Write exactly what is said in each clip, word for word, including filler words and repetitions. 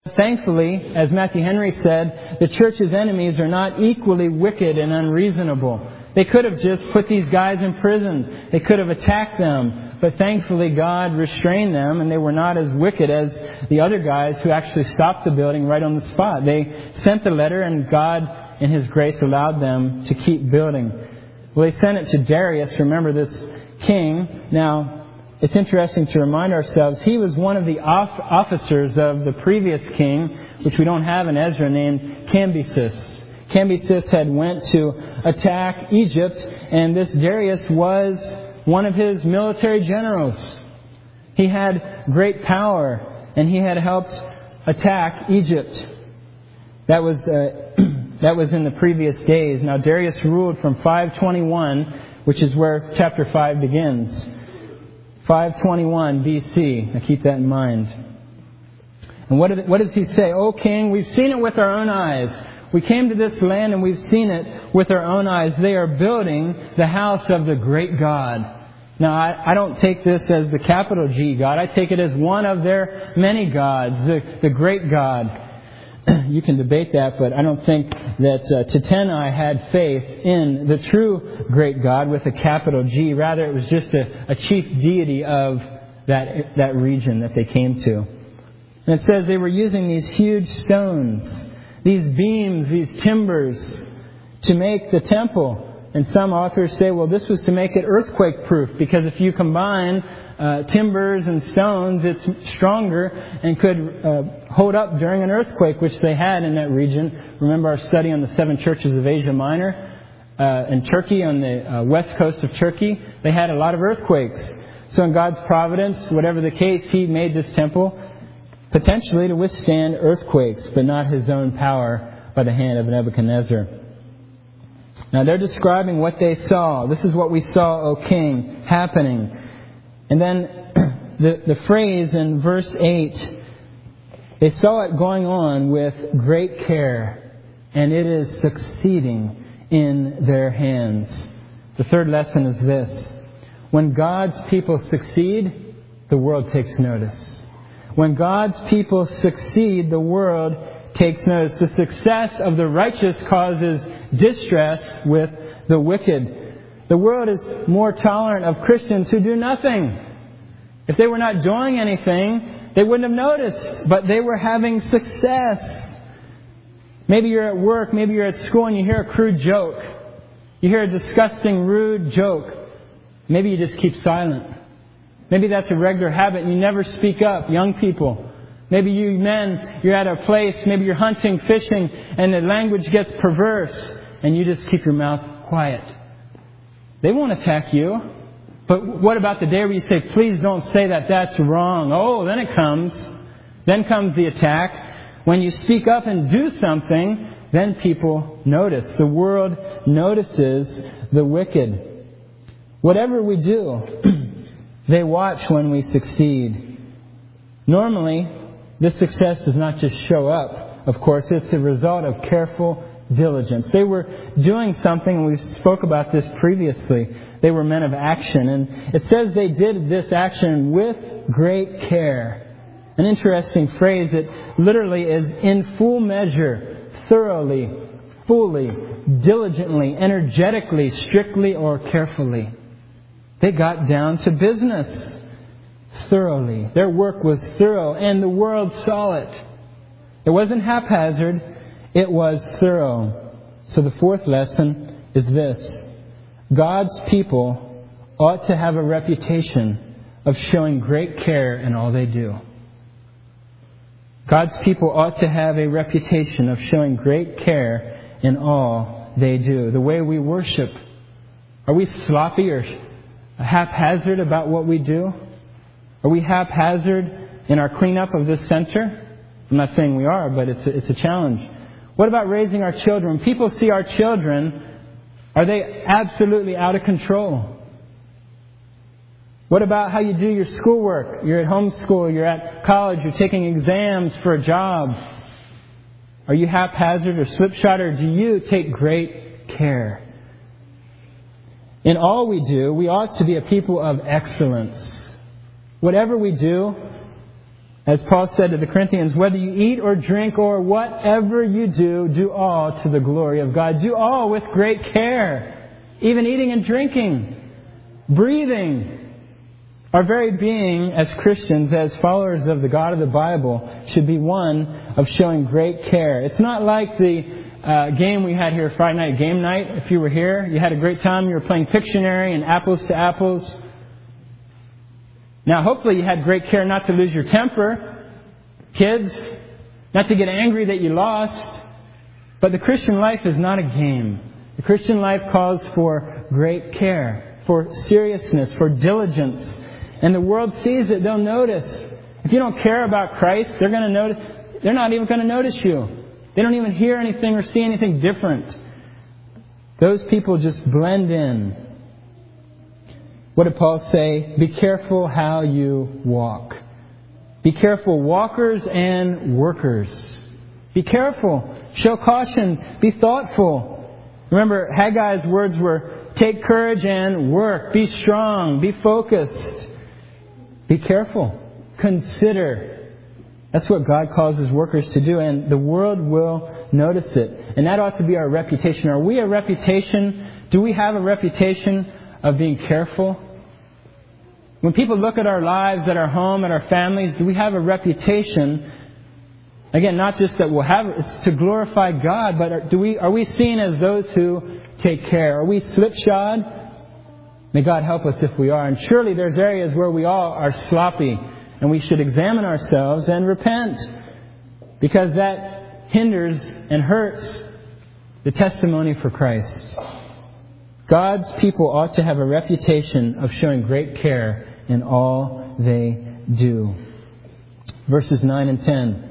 Thankfully, as Matthew Henry said, the church's enemies are not equally wicked and unreasonable. They could have just put these guys in prison. They could have attacked them. But thankfully, God restrained them, and they were not as wicked as the other guys who actually stopped the building right on the spot. They sent the letter, and God, in His grace, allowed them to keep building. Well, they sent it to Darius. Remember this king. Now, it's interesting to remind ourselves, he was one of the officers of the previous king, which we don't have in Ezra, named Cambyses. Cambyses had went to attack Egypt, and this Darius was one of his military generals. He had great power, and he had helped attack Egypt. That was uh, that was in the previous days. Now Darius ruled from five twenty-one, which is where chapter five begins. five twenty-one B C. Now keep that in mind. And what, did, what does he say? "O king, we've seen it with our own eyes. We came to this land and we've seen it with our own eyes. They are building the house of the great God." Now, I, I don't take this as the capital G God. I take it as one of their many gods, the, the great God. You can debate that, but I don't think that uh, Tattenai had faith in the true great God with a capital G. Rather, it was just a, a chief deity of that that region that they came to. And it says they were using these huge stones, these beams, these timbers, to make the temple. And some authors say, well, this was to make it earthquake-proof, because if you combine uh, timbers and stones, it's stronger and could uh, hold up during an earthquake, which they had in that region. Remember our study on the seven churches of Asia Minor? Uh, in Turkey, on the uh, west coast of Turkey, they had a lot of earthquakes. So in God's providence, whatever the case, He made this temple potentially to withstand earthquakes, but not His own power by the hand of Nebuchadnezzar. Now they're describing what they saw. This is what we saw, O king, happening. And then the, the phrase in verse eight, they saw it going on with great care, and it is succeeding in their hands. The third lesson is this: when God's people succeed, the world takes notice. When God's people succeed, the world takes notice. The success of the righteous causes distress with the wicked. The world is more tolerant of Christians who do nothing. If they were not doing anything, they wouldn't have noticed, but they were having success. Maybe you're at work, maybe you're at school, and you hear a crude joke. You hear a disgusting, rude joke. Maybe you just keep silent. Maybe that's a regular habit and you never speak up, young people. Maybe you men, you're at a place, maybe you're hunting, fishing, and the language gets perverse, and you just keep your mouth quiet. They won't attack you. But what about the day where you say, please don't say that, that's wrong? Oh, then it comes. Then comes the attack. When you speak up and do something, then people notice. The world notices the wicked. Whatever we do, they watch when we succeed. Normally, this success does not just show up. Of course, it's a result of careful diligence. They were doing something, and we spoke about this previously. They were men of action. And it says they did this action with great care. An interesting phrase. It literally is in full measure, thoroughly, fully, diligently, energetically, strictly, or carefully. They got down to business thoroughly. Their work was thorough, and the world saw it. It wasn't haphazard, it was thorough. So the fourth lesson is this: God's people ought to have a reputation of showing great care in all they do. God's people ought to have a reputation of showing great care in all they do. The way we worship, are we sloppy or haphazard about what we do? Are we haphazard in our cleanup of this center? I'm not saying we are, but it's a, it's a challenge. What about raising our children? When people see our children, are they absolutely out of control? What about how you do your schoolwork? You're at home school, you're at college, you're taking exams for a job. Are you haphazard or slipshod, or do you take great care? In all we do, we ought to be a people of excellence. Whatever we do, As Paul said to the Corinthians, whether you eat or drink or whatever you do, do all to the glory of God. Do all with great care. Even eating and drinking, breathing. Our very being as Christians, as followers of the God of the Bible, should be one of showing great care. It's not like the uh, game we had here Friday night, game night. If you were here, you had a great time. You were playing Pictionary and Apples to Apples. Now, hopefully you had great care not to lose your temper, kids, not to get angry that you lost. But the Christian life is not a game. The Christian life calls for great care, for seriousness, for diligence. And the world sees it, they'll notice. If you don't care about Christ, they're going to notice. They're not even going to notice you. They don't even hear anything or see anything different. Those people just blend in. What did Paul say? Be careful how you walk. Be careful, walkers and workers. Be careful. Show caution. Be thoughtful. Remember, Haggai's words were, take courage and work. Be strong. Be focused. Be careful. Consider. That's what God calls His workers to do, and the world will notice it. And that ought to be our reputation. Are we a reputation? Do we have a reputation of being careful? When people look at our lives, at our home, at our families, do we have a reputation? Again, not just that we'll have it's to glorify God, but are, do we are we seen as those who take care? Are we slipshod? May God help us if we are. And surely there's areas where we all are sloppy, and we should examine ourselves and repent, because that hinders and hurts the testimony for Christ. God's people ought to have a reputation of showing great care in all they do. Verses nine and ten.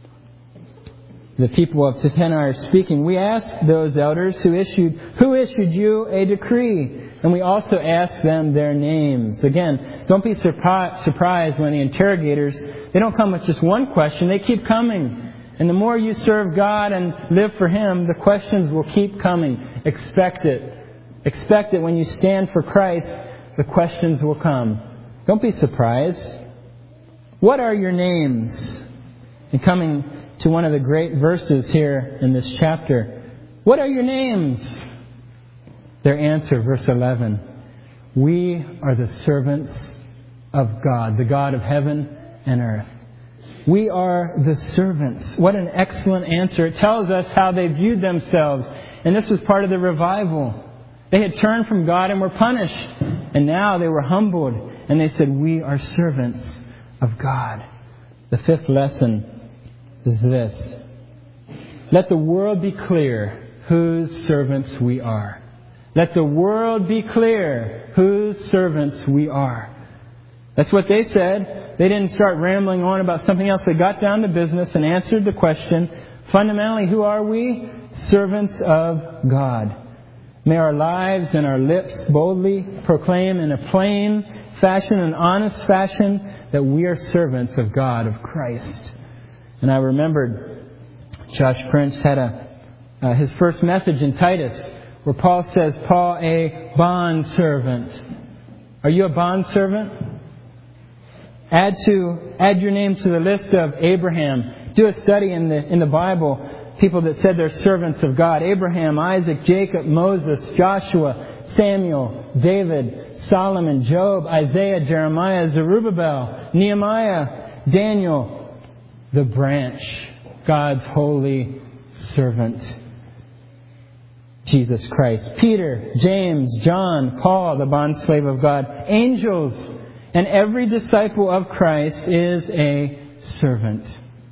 The people of Tekoa are speaking. We asked those elders who issued, who issued you a decree? And we also asked them their names. Again, don't be surpri- surprised when the interrogators, they don't come with just one question. They keep coming. And the more you serve God and live for Him, the questions will keep coming. Expect it. Expect it when you stand for Christ, the questions will come. Don't be surprised. What are your names? And coming to one of the great verses here in this chapter, what are your names? Their answer, verse eleven, we are the servants of God, the God of heaven and earth. We are the servants. What an excellent answer. It tells us how they viewed themselves. And this was part of the revival. They had turned from God and were punished. And now they were humbled. And they said, we are servants of God. The fifth lesson is this. Let the world be clear whose servants we are. Let the world be clear whose servants we are. That's what they said. They didn't start rambling on about something else. They got down to business and answered the question. Fundamentally, who are we? Servants of God. May our lives and our lips boldly proclaim in a plain fashion, an honest fashion, that we are servants of God, of Christ. And I remembered Josh Prince had a uh, his first message in Titus, where Paul says, Paul, a bond servant. Are you a bond servant? Add to add your name to the list of Abraham. Do a study in the in the Bible. People that said they're servants of God. Abraham, Isaac, Jacob, Moses, Joshua, Samuel, David, Solomon, Job, Isaiah, Jeremiah, Zerubbabel, Nehemiah, Daniel, the branch, God's holy servant, Jesus Christ. Peter, James, John, Paul, the bondslave of God, angels, and every disciple of Christ is a servant.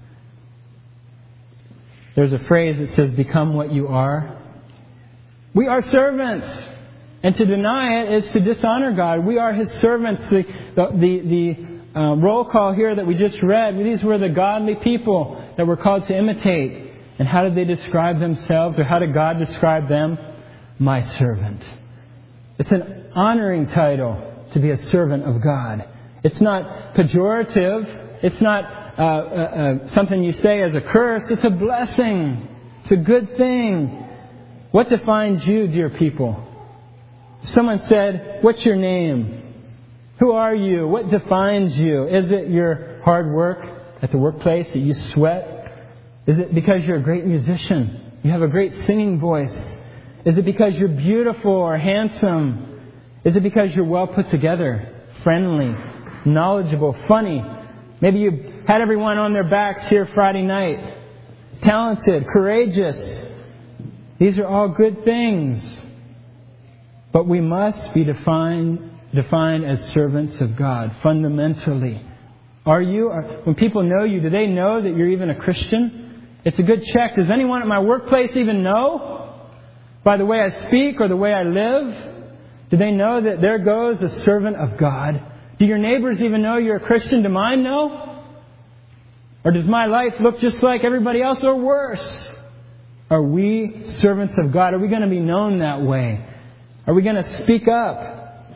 There's a phrase that says, become what you are. We are servants. And to deny it is to dishonor God. We are His servants. The, the, the, the uh, roll call here that we just read, these were the godly people that were called to imitate. And how did they describe themselves, or how did God describe them? My servant. It's an honoring title to be a servant of God. It's not pejorative. It's not Uh, uh, uh, something you say as a curse. It's a blessing. It's a good thing. What defines you, dear people? If someone said, what's your name? Who are you? What defines you? Is it your hard work at the workplace that you sweat? Is it because you're a great musician? You have a great singing voice? Is it because you're beautiful or handsome? Is it because you're well put together, friendly, knowledgeable, funny? Maybe you had everyone on their backs here Friday night. Talented, courageous. These are all good things. But we must be defined, defined as servants of God, fundamentally. Are you, are, when people know you, do they know that you're even a Christian? It's a good check. Does anyone at my workplace even know? By the way I speak or the way I live? Do they know that there goes a servant of God? Do your neighbors even know you're a Christian? Do mine know? Or does my life look just like everybody else or worse? Are we servants of God? Are we going to be known that way? Are we going to speak up?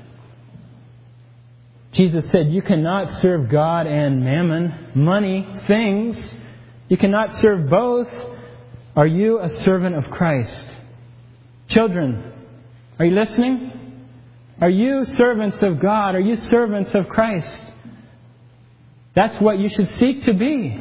Jesus said, you cannot serve God and mammon, money, things. You cannot serve both. Are you a servant of Christ? Children, are you listening? Are you servants of God? Are you servants of Christ? That's what you should seek to be.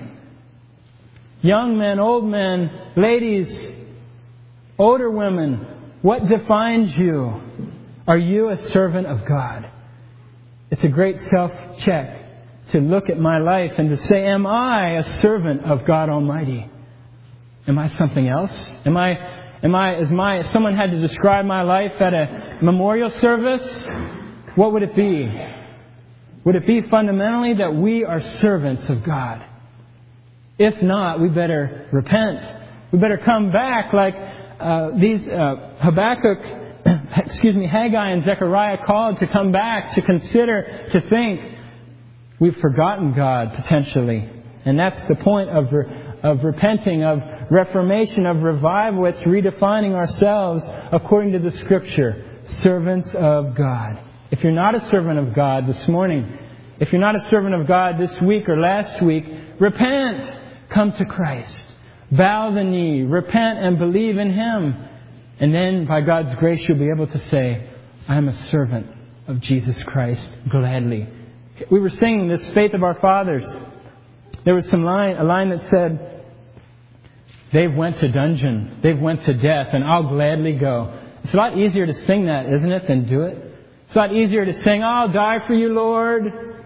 Young men, old men, ladies, older women, what defines you? Are you a servant of God? It's a great self-check to look at my life and to say, am I a servant of God Almighty? Am I something else? Am I Am I, as my, if someone had to describe my life at a memorial service, what would it be? Would it be fundamentally that we are servants of God? If not, we better repent. We better come back like uh, these uh, Habakkuk, excuse me, Haggai and Zechariah called to come back, to consider, to think. We've forgotten God potentially, and that's the point of of repenting, of reformation, of revival. It's redefining ourselves according to the Scripture. Servants of God. If you're not a servant of God this morning, if you're not a servant of God this week or last week, repent. Come to Christ. Bow the knee. Repent and believe in Him. And then, by God's grace, you'll be able to say, I am a servant of Jesus Christ gladly. We were singing this Faith of Our Fathers. There was some line, a line that said, they've went to dungeon, they've went to death, and I'll gladly go. It's a lot easier to sing that, isn't it, than do it? It's a lot easier to sing, I'll die for you, Lord.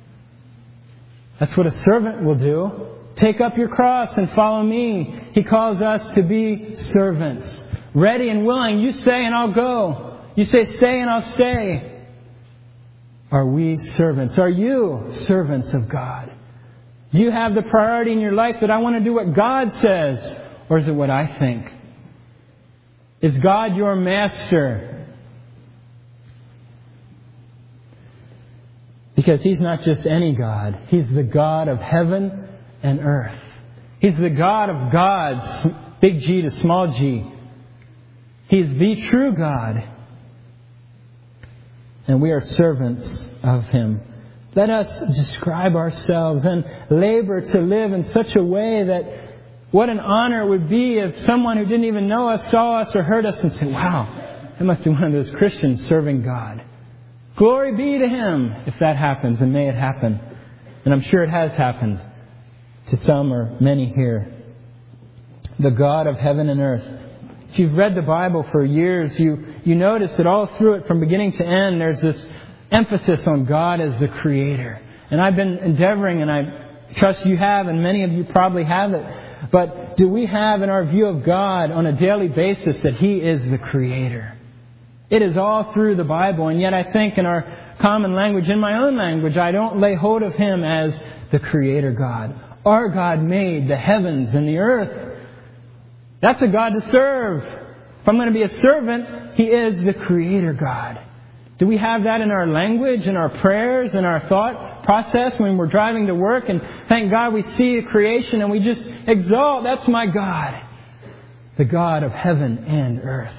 That's what a servant will do. Take up your cross and follow me. He calls us to be servants. Ready and willing. You say and I'll go. You say stay and I'll stay. Are we servants? Are you servants of God? Do you have the priority in your life that I want to do what God says? Or is it what I think? Is God your master? Because He's not just any God. He's the God of heaven and earth. He's the God of gods, big G to small g. He's the true God. And we are servants of Him. Let us describe ourselves and labor to live in such a way that what an honor it would be if someone who didn't even know us saw us or heard us and said, wow, that must be one of those Christians serving God. Glory be to Him if that happens, and may it happen. And I'm sure it has happened to some or many here. The God of heaven and earth. If you've read the Bible for years, you, you notice that all through it, from beginning to end, there's this emphasis on God as the Creator. And I've been endeavoring, and I trust you have, and many of you probably have it. But do we have in our view of God on a daily basis that He is the Creator? It is all through the Bible, and yet I think in our common language, in my own language, I don't lay hold of Him as the Creator God. Our God made the heavens and the earth. That's a God to serve. If I'm going to be a servant, He is the Creator God. Do we have that in our language, in our prayers, in our thought process when we're driving to work? And thank God we see creation and we just exalt, that's my God. The God of heaven and earth.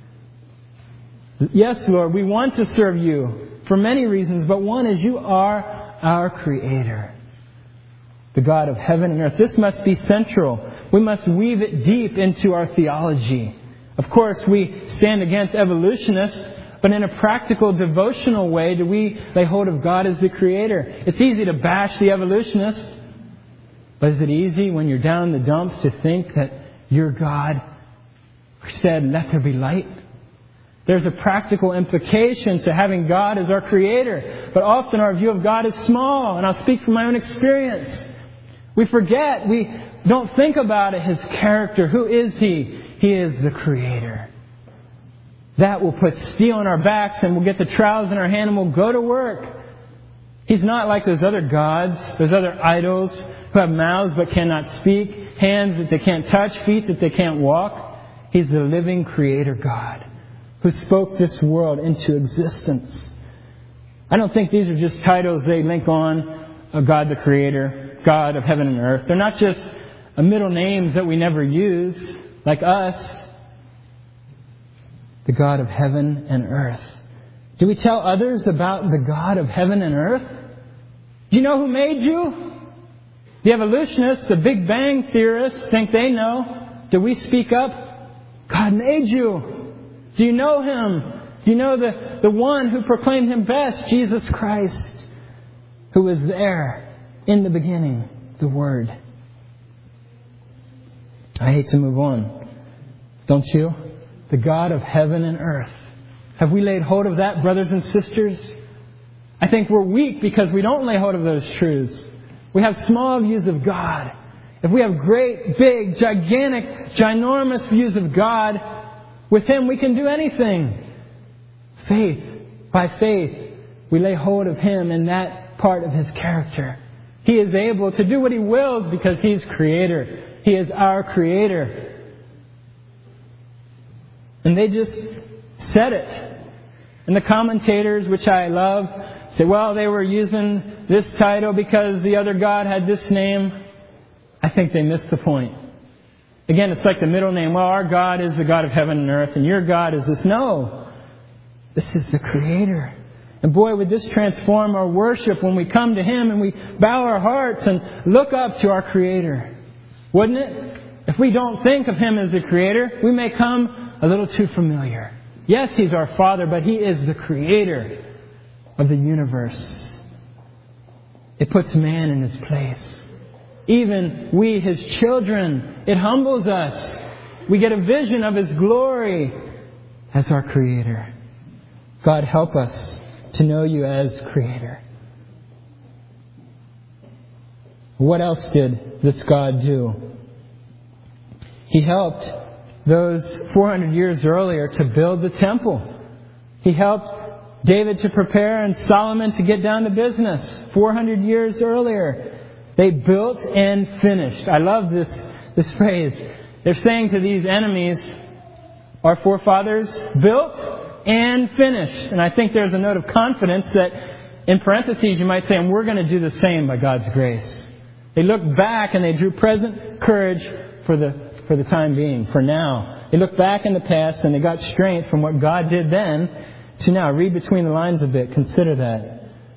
Yes, Lord, we want to serve You for many reasons, but one is You are our Creator. The God of heaven and earth. This must be central. We must weave it deep into our theology. Of course, we stand against evolutionists, but in a practical, devotional way, do we lay hold of God as the Creator? It's easy to bash the evolutionists. But is it easy when you're down in the dumps to think that your God said, let there be light? There's a practical implication to having God as our Creator. But often our view of God is small, and I'll speak from my own experience. We forget, we don't think about it, His character. Who is He? He is the Creator. That will put steel on our backs, and we'll get the trowels in our hand, and we'll go to work. He's not like those other gods, those other idols who have mouths but cannot speak, hands that they can't touch, feet that they can't walk. He's the living Creator God who spoke this world into existence. I don't think these are just titles they link on of God the Creator, God of heaven and earth. They're not just a middle names that we never use, like us. The God of heaven and earth. Do we tell others about the God of heaven and earth? Do you know who made you? The evolutionists, the Big Bang theorists think they know. Do we speak up? God made you. Do you know Him? Do you know the, the one who proclaimed Him best? Jesus Christ, who was there in the beginning, the Word. I hate to move on. Don't you? The God of heaven and earth. Have we laid hold of that, brothers and sisters? I think we're weak because we don't lay hold of those truths. We have small views of God. If we have great, big, gigantic, ginormous views of God, with Him we can do anything. Faith. By faith, we lay hold of Him in that part of His character. He is able to do what He wills because He's Creator. He is our Creator. And they just said it. And the commentators, which I love, say, well, they were using this title because the other God had this name. I think they missed the point. Again, it's like the middle name. Well, our God is the God of heaven and earth, and your God is this. No. This is the Creator. And boy, would this transform our worship when we come to Him and we bow our hearts and look up to our Creator. Wouldn't it? If we don't think of Him as the Creator, we may come a little too familiar. Yes, He's our Father, but He is the Creator of the universe. It puts man in his place. Even we, His children, it humbles us. We get a vision of His glory as our Creator. God, help us to know You as Creator. What else did this God do? He helped those four hundred years earlier to build the temple. He helped David to prepare and Solomon to get down to business four hundred years earlier. They built and finished. I love this, this phrase. They're saying to these enemies, our forefathers built and finished. And I think there's a note of confidence that in parentheses you might say, and we're going to do the same by God's grace. They looked back and they drew present courage for the, for the time being, for now. They looked back in the past and they got strength from what God did then to now. Read between the lines a bit. Consider that.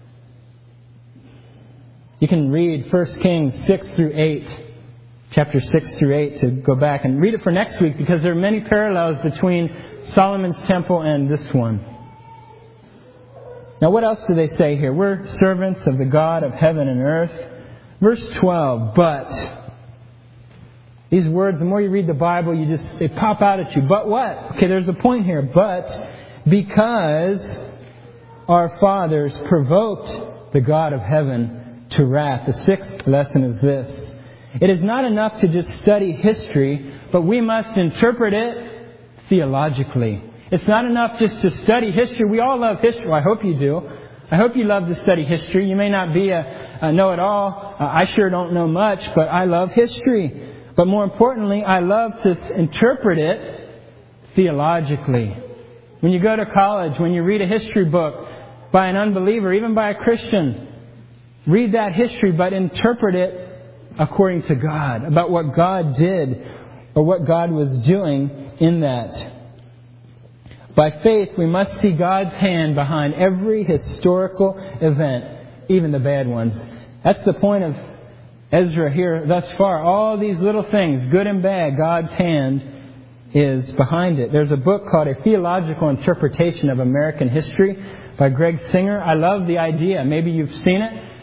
You can read First Kings six through eight, chapter six through eight, to go back and read it for next week because there are many parallels between Solomon's temple and this one. Now what else do they say here? We're servants of the God of heaven and earth. Verse twelve, but. These words, the more you read the Bible, you just, they pop out at you. But what? Okay, there's a point here. But because our fathers provoked the God of heaven to wrath. The sixth lesson is this. It is not enough to just study history, but we must interpret it theologically. It's not enough just to study history. We all love history. Well, I hope you do. I hope you love to study history. You may not be a, a know-it-all. Uh, I sure don't know much, but I love history. But more importantly, I love to interpret it theologically. When you go to college, when you read a history book by an unbeliever, even by a Christian, read that history, but interpret it according to God, about what God did or what God was doing in that. By faith, we must see God's hand behind every historical event, even the bad ones. That's the point of Ezra here thus far. All these little things, good and bad, God's hand is behind it. There's a book called A Theological Interpretation of American History by Greg Singer. I love the idea. Maybe you've seen it.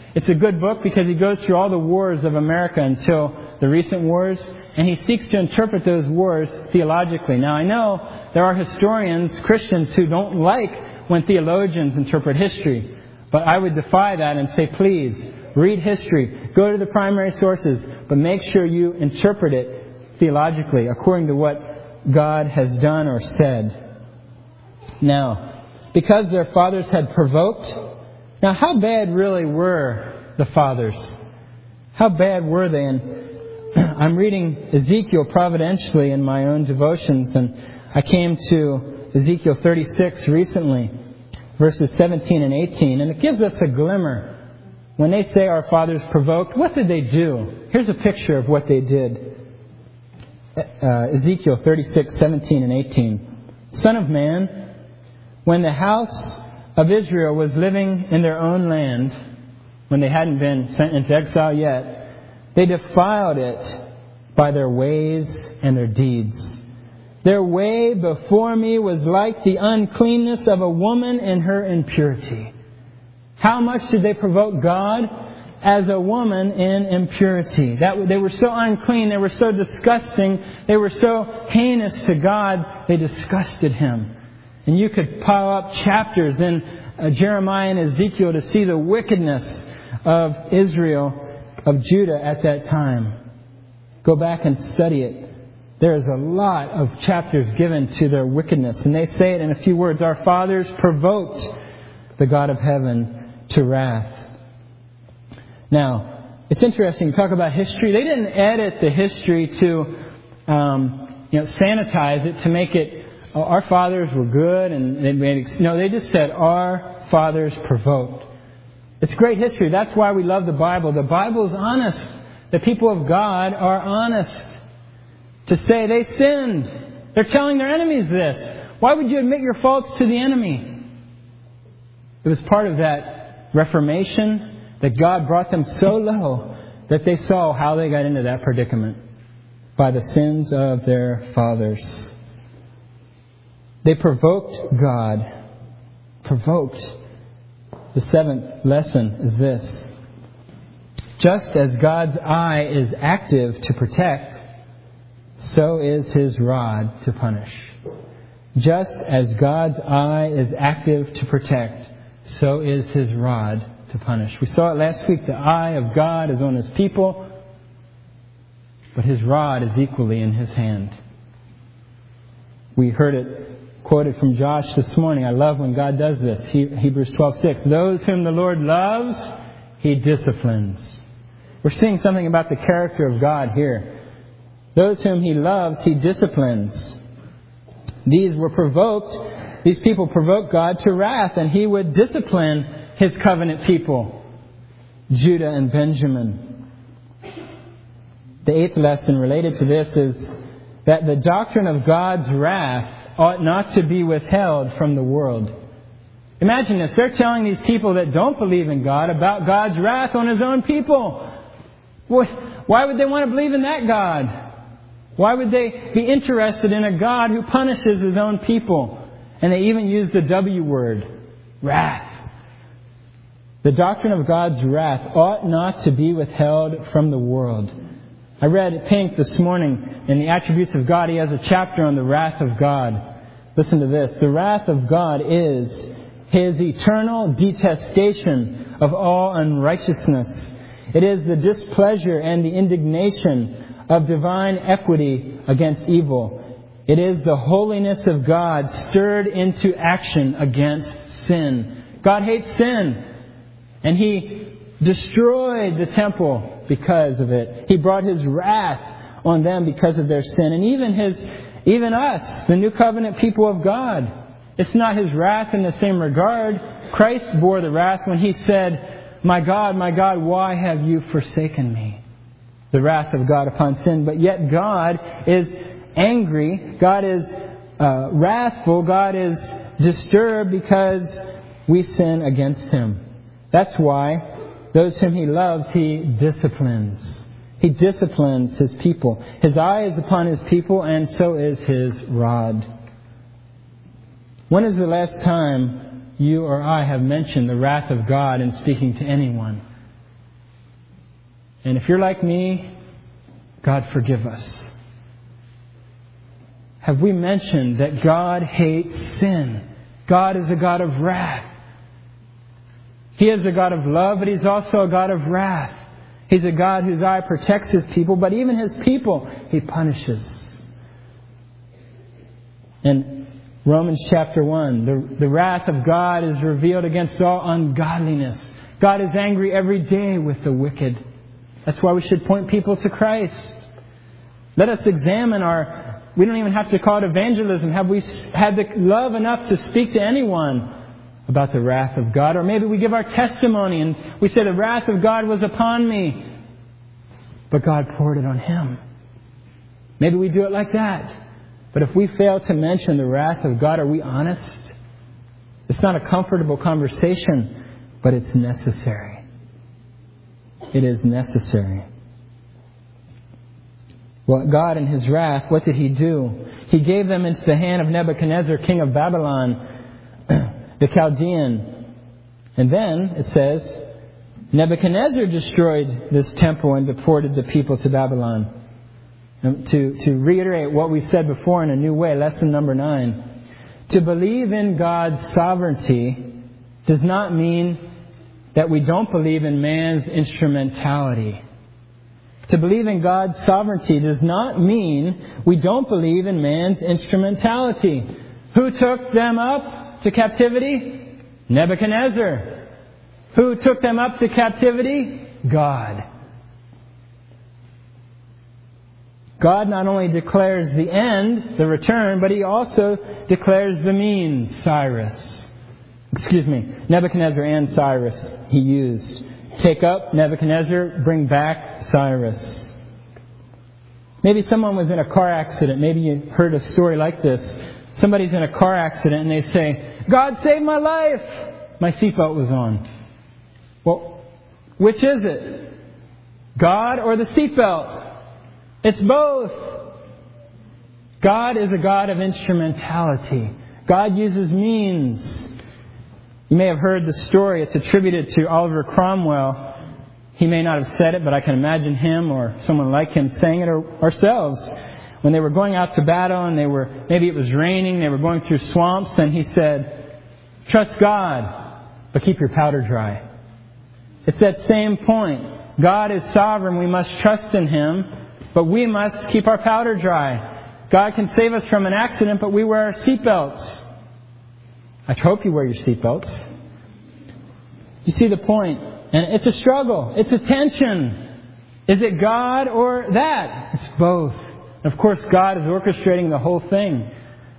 It's a good book because he goes through all the wars of America until the recent wars, and he seeks to interpret those wars theologically. Now, I know there are historians, Christians, who don't like when theologians interpret history, but I would defy that and say, please, read history, go to the primary sources, but make sure you interpret it theologically according to what God has done or said. Now, because their fathers had provoked, now how bad really were the fathers? How bad were they? And I'm reading Ezekiel providentially in my own devotions, and I came to Ezekiel thirty-six recently, verses seventeen and eighteen, and it gives us a glimmer. When they say our fathers provoked, what did they do? Here's a picture of what they did. Uh, Ezekiel thirty-six, seventeen and eighteen. Son of man, when the house of Israel was living in their own land, when they hadn't been sent into exile yet, they defiled it by their ways and their deeds. Their way before me was like the uncleanness of a woman in her impurity. How much did they provoke God? As a woman in impurity. That they were so unclean, they were so disgusting, they were so heinous to God, they disgusted Him. And you could pile up chapters in uh, Jeremiah and Ezekiel to see the wickedness of Israel, of Judah at that time. Go back and study it. There is a lot of chapters given to their wickedness. And they say it in a few words. Our fathers provoked the God of heaven to wrath. Now, it's interesting to talk about history. They didn't edit the history to um, you know, sanitize it, to make it, oh, our fathers were good. and they made it, No, they just said, our fathers provoked. It's great history. That's why we love the Bible. The Bible is honest. The people of God are honest to say they sinned. They're telling their enemies this. Why would you admit your faults to the enemy? It was part of that reformation that God brought them so low that they saw how they got into that predicament by the sins of their fathers. They provoked God. Provoked. The seventh lesson is this. Just as God's eye is active to protect, so is His rod to punish. Just as God's eye is active to protect, so is His rod to punish. We saw it last week. The eye of God is on His people, but His rod is equally in His hand. We heard it quoted from Josh this morning. I love when God does this. He, Hebrews twelve six. Those whom the Lord loves, He disciplines. We're seeing something about the character of God here. Those whom He loves, He disciplines. These were provoked. These people provoked God to wrath, and He would discipline His covenant people, Judah and Benjamin. The eighth lesson related to this is that the doctrine of God's wrath ought not to be withheld from the world. Imagine this. They're telling these people that don't believe in God about God's wrath on His own people. Why would they want to believe in that God? Why would they be interested in a God who punishes His own people? And they even use the W word, wrath. The doctrine of God's wrath ought not to be withheld from the world. I read Pink this morning in the Attributes of God. He has a chapter on the wrath of God. Listen to this. The wrath of God is His eternal detestation of all unrighteousness. It is the displeasure and the indignation of divine equity against evil. It is the holiness of God stirred into action against sin. God hates sin, and He destroyed the temple because of it. He brought His wrath on them because of their sin. And even His, even us, the new covenant people of God, it's not His wrath in the same regard. Christ bore the wrath when He said, my God, my God, why have you forsaken me? The wrath of God upon sin. But yet God is angry. God is uh, wrathful. God is disturbed because we sin against Him. That's why those whom He loves, He disciplines. He disciplines His people. His eye is upon His people, and so is His rod. When is the last time you or I have mentioned the wrath of God in speaking to anyone? And if you're like me, God forgive us. Have we mentioned that God hates sin? God is a God of wrath. He is a God of love, but He's also a God of wrath. He's a God whose eye protects His people, but even His people He punishes. In Romans chapter one, the, the wrath of God is revealed against all ungodliness. God is angry every day with the wicked. That's why we should point people to Christ. Let us examine our... We don't even have to call it evangelism. Have we had the love enough to speak to anyone about the wrath of God? Or maybe we give our testimony and we say the wrath of God was upon me, but God poured it on him. Maybe we do it like that. But if we fail to mention the wrath of God, are we honest? It's not a comfortable conversation, but it's necessary. It is necessary. Well, God in His wrath, what did He do? He gave them into the hand of Nebuchadnezzar, king of Babylon, the Chaldean. And then, it says, Nebuchadnezzar destroyed this temple and deported the people to Babylon. And to, to reiterate what we said before in a new way, lesson number nine. To believe in God's sovereignty does not mean that we don't believe in man's instrumentality. To believe in God's sovereignty does not mean we don't believe in man's instrumentality. Who took them up to captivity? Nebuchadnezzar. Who took them up to captivity? God. God not only declares the end, the return, but He also declares the means, Cyrus. Excuse me, Nebuchadnezzar and Cyrus He used. Take up Nebuchadnezzar, bring back Cyrus. Maybe someone was in a car accident. Maybe you heard a story like this. Somebody's in a car accident and they say, God saved my life. My seatbelt was on. Well, which is it? God or the seatbelt? It's both. God is a God of instrumentality. God uses means. You may have heard the story. It's attributed to Oliver Cromwell. He may not have said it, but I can imagine him or someone like him saying it ourselves. When they were going out to battle and they were, maybe it was raining, they were going through swamps, and he said, trust God, but keep your powder dry. It's that same point. God is sovereign. We must trust in Him, but we must keep our powder dry. God can save us from an accident, but we wear our seatbelts. I hope you wear your seatbelts. You see the point? And it's a struggle. It's a tension. Is it God or that? It's both. Of course, God is orchestrating the whole thing.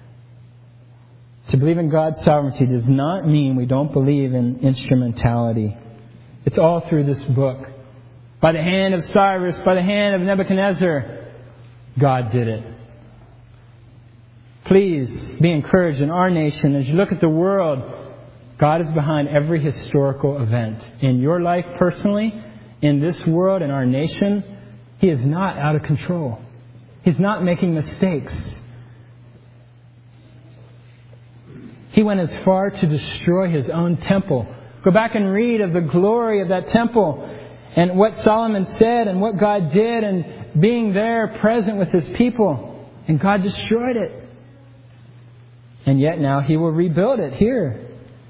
To believe in God's sovereignty does not mean we don't believe in instrumentality. It's all through this book. By the hand of Cyrus, by the hand of Nebuchadnezzar, God did it. Please be encouraged in our nation as you look at the world. God is behind every historical event. In your life personally, in this world, in our nation, He is not out of control. He's not making mistakes. He went as far to destroy His own temple. Go back and read of the glory of that temple and what Solomon said and what God did and being there present with His people. And God destroyed it. And yet now He will rebuild it here.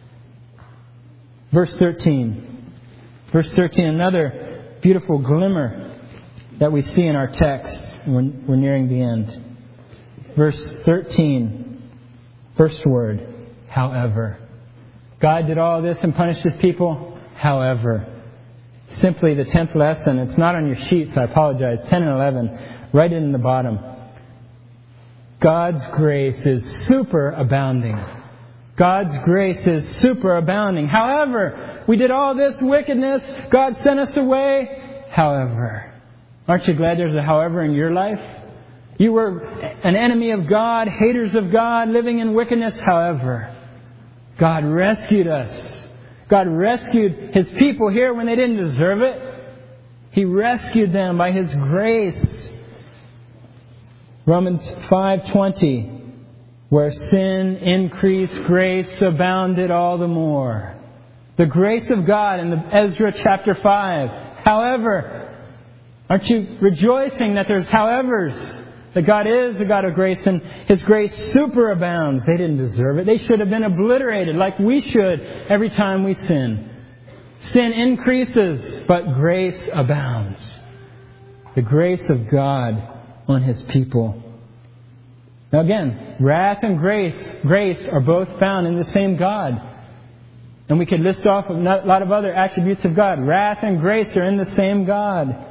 Verse thirteen. Verse thirteen, another beautiful glimmer that we see in our text. We're, we're nearing the end. Verse thirteen. First word. However. God did all this and punished His people. However. Simply the tenth lesson. It's not on your sheets. I apologize. ten and eleven. Write it in the bottom. God's grace is super abounding. God's grace is super abounding. However, we did all this wickedness. God sent us away. However. Aren't you glad there's a however in your life? You were an enemy of God, haters of God, living in wickedness. However, God rescued us. God rescued His people here when they didn't deserve it. He rescued them by His grace. Romans five twenty. Where sin increased, grace abounded all the more. The grace of God in the Ezra chapter five. However, Aren't you rejoicing that there's howevers? That God is a God of grace and His grace superabounds. They didn't deserve it. They should have been obliterated like we should every time we sin. Sin increases, but grace abounds. The grace of God on His people. Now again, wrath and grace, grace are both found in the same God. And we could list off a lot of other attributes of God. Wrath and grace are in the same God.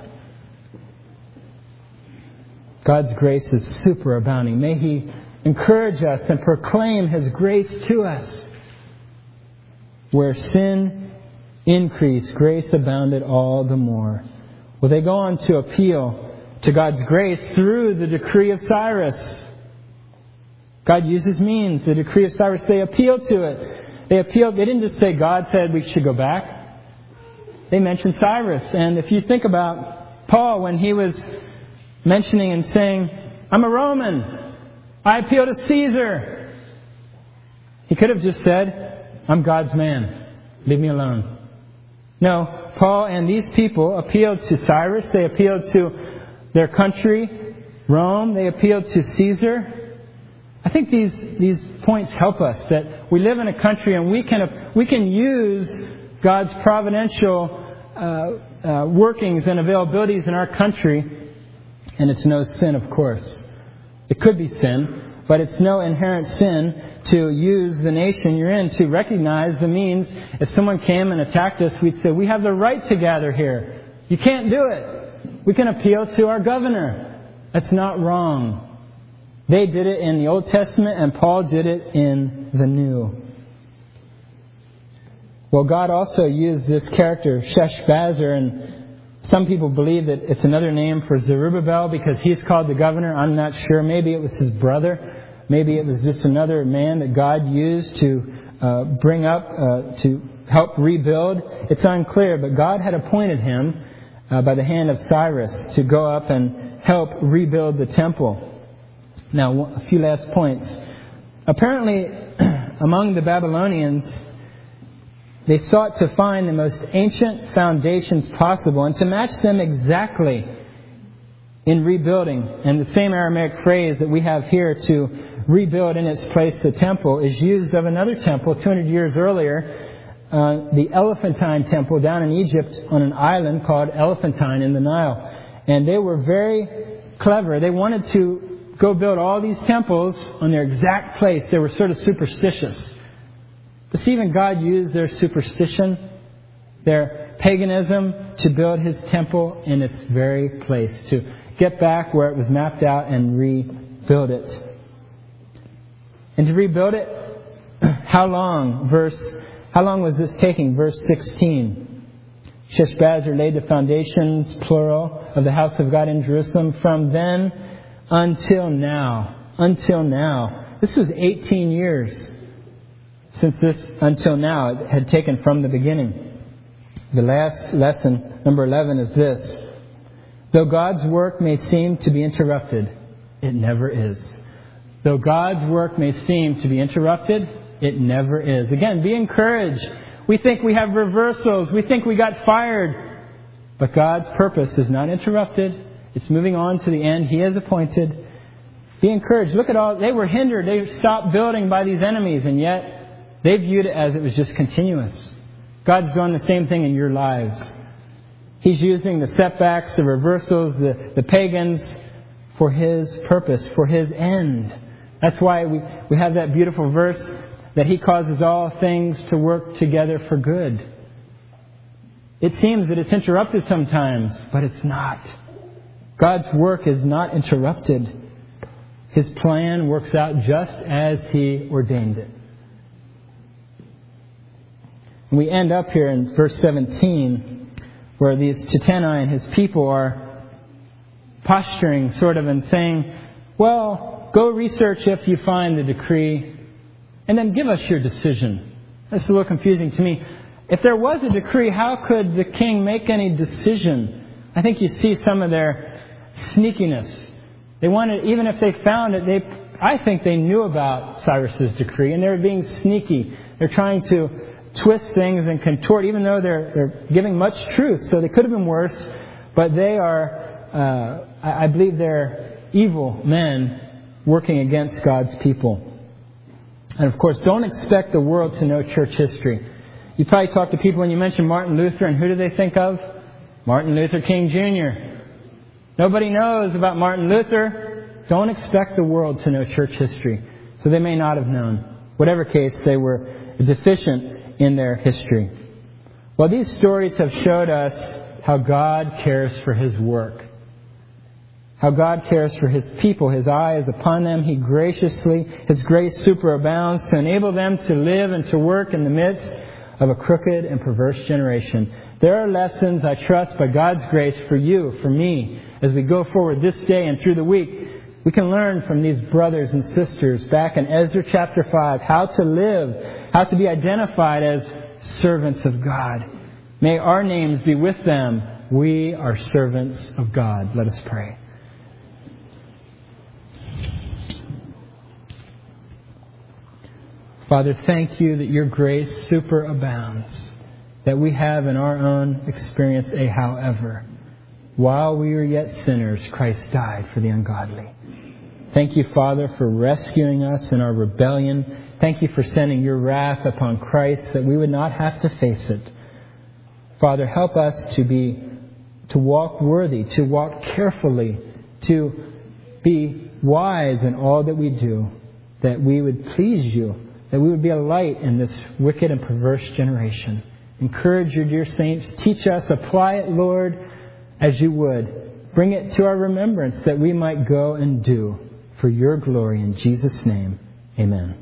God's grace is superabounding. May He encourage us and proclaim His grace to us. Where sin increased, grace abounded all the more. Well, they go on to appeal to God's grace through the decree of Cyrus. God uses means. The decree of Cyrus, they appeal to it. They appealed. They didn't just say God said we should go back. They mentioned Cyrus. And if you think about Paul when he was mentioning and saying, I'm a Roman. I appeal to Caesar. He could have just said, I'm God's man. Leave me alone. No, Paul and these people appealed to Cyrus. They appealed to their country, Rome. They appealed to Caesar. I think these these points help us that we live in a country and we can we can use God's providential uh, uh, workings and availabilities in our country. And it's no sin, of course. It could be sin, but it's no inherent sin to use the nation you're in to recognize the means. If someone came and attacked us, we'd say, we have the right to gather here. You can't do it. We can appeal to our governor. That's not wrong. They did it in the Old Testament, and Paul did it in the New. Well, God also used this character, Sheshbazzar, and some people believe that it's another name for Zerubbabel because he's called the governor. I'm not sure. Maybe it was his brother. Maybe it was just another man that God used to uh, bring up, uh, to help rebuild. It's unclear, but God had appointed him uh, by the hand of Cyrus to go up and help rebuild the temple. Now, a few last points. Apparently, among the Babylonians, they sought to find the most ancient foundations possible and to match them exactly in rebuilding. And the same Aramaic phrase that we have here to rebuild in its place the temple is used of another temple two hundred years earlier, uh, the Elephantine Temple down in Egypt on an island called Elephantine in the Nile. And they were very clever. They wanted to go build all these temples on their exact place. They were sort of superstitious. But see, even God used their superstition, their paganism, to build His temple in its very place, to get back where it was mapped out and rebuild it. And to rebuild it, how long? Verse, how long was this taking? Verse sixteen. Sheshbazzar laid the foundations, plural, of the house of God in Jerusalem from then until now. Until now. This was eighteen years. Since this, until now, it had taken from the beginning. The last lesson, number eleven, is this. Though God's work may seem to be interrupted, it never is. Though God's work may seem to be interrupted, it never is. Again, be encouraged. We think we have reversals. We think we got fired. But God's purpose is not interrupted. It's moving on to the end He has appointed. Be encouraged. Look at all, they were hindered. They stopped building by these enemies, and yet they viewed it as it was just continuous. God's doing the same thing in your lives. He's using the setbacks, the reversals, the, the pagans for His purpose, for His end. That's why we, we have that beautiful verse that He causes all things to work together for good. It seems that it's interrupted sometimes, but it's not. God's work is not interrupted. His plan works out just as He ordained it. We end up here in verse seventeen, where these Chittenai and his people are posturing sort of and saying, well, go research if you find the decree, and then give us your decision. This is a little confusing to me. If there was a decree, how could the king make any decision? I think you see some of their sneakiness. They wanted, even if they found it, they, I think they knew about Cyrus's decree, and they're being sneaky. They're trying to twist things and contort, even though they're, they're giving much truth. So they could have been worse, but they are uh, I believe they're evil men working against God's people. And of course, don't expect the world to know church history. You probably talk to people when you mention Martin Luther, and who do they think of? Martin Luther King Junior Nobody knows about Martin Luther. Don't expect the world to know church history. So they may not have known. Whatever case, they were deficient in their history. Well, these stories have showed us how God cares for His work. How God cares for His people. His eye is upon them. He graciously, His grace superabounds to enable them to live and to work in the midst of a crooked and perverse generation. There are lessons, I trust, by God's grace for you, for me, as we go forward this day and through the week. We can learn from these brothers and sisters back in Ezra chapter five how to live, how to be identified as servants of God. May our names be with them. We are servants of God. Let us pray. Father, thank you that your grace superabounds, that we have in our own experience a however. While we were yet sinners, Christ died for the ungodly. Thank you, Father, for rescuing us in our rebellion. Thank you for sending your wrath upon Christ that we would not have to face it. Father, help us to be, to walk worthy, to walk carefully, to be wise in all that we do, that we would please you, that we would be a light in this wicked and perverse generation. Encourage your dear saints. Teach us. Apply it, Lord, as you would. Bring it to our remembrance that we might go and do for your glory. In Jesus' name, amen.